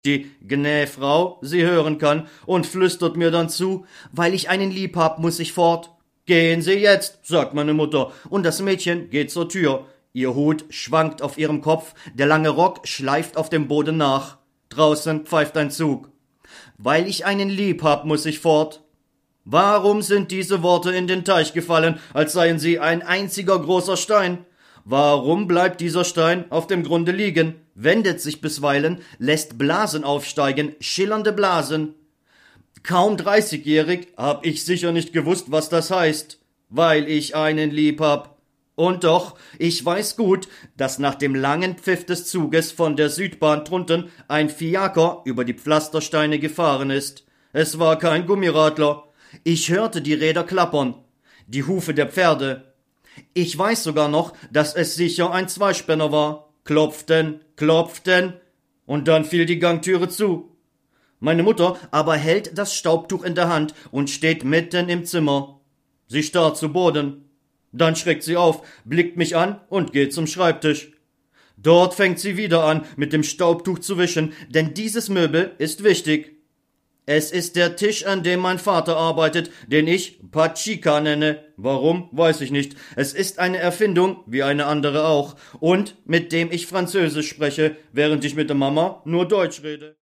die Gnäfrau sie hören kann und flüstert mir dann zu, weil ich einen lieb hab, muss ich fort. Gehen Sie jetzt, sagt meine Mutter, und das Mädchen geht zur Tür. Ihr Hut schwankt auf ihrem Kopf, der lange Rock schleift auf dem Boden nach. Draußen pfeift ein Zug. Weil ich einen lieb hab, muss ich fort. Warum sind diese Worte in den Teich gefallen, als seien sie ein einziger großer Stein? Warum bleibt dieser Stein auf dem Grunde liegen, wendet sich bisweilen, lässt Blasen aufsteigen, schillernde Blasen? Kaum 30-jährig hab ich sicher nicht gewusst, was das heißt, weil ich einen lieb hab. Und doch, ich weiß gut, dass nach dem langen Pfiff des Zuges von der Südbahn drunten ein Fiaker über die Pflastersteine gefahren ist. Es war kein Gummiradler. Ich hörte die Räder klappern, die Hufe der Pferde. Ich weiß sogar noch, dass es sicher ein Zweispänner war. Klopften, klopften, und dann fiel die Gangtüre zu. Meine Mutter aber hält das Staubtuch in der Hand und steht mitten im Zimmer. Sie starrt zu Boden. Dann schreckt sie auf, blickt mich an und geht zum Schreibtisch. Dort fängt sie wieder an, mit dem Staubtuch zu wischen, denn dieses Möbel ist wichtig. Es ist der Tisch, an dem mein Vater arbeitet, den ich Pachika nenne. Warum, weiß ich nicht. Es ist eine Erfindung, wie eine andere auch, und mit dem ich Französisch spreche, während ich mit der Mama nur Deutsch rede.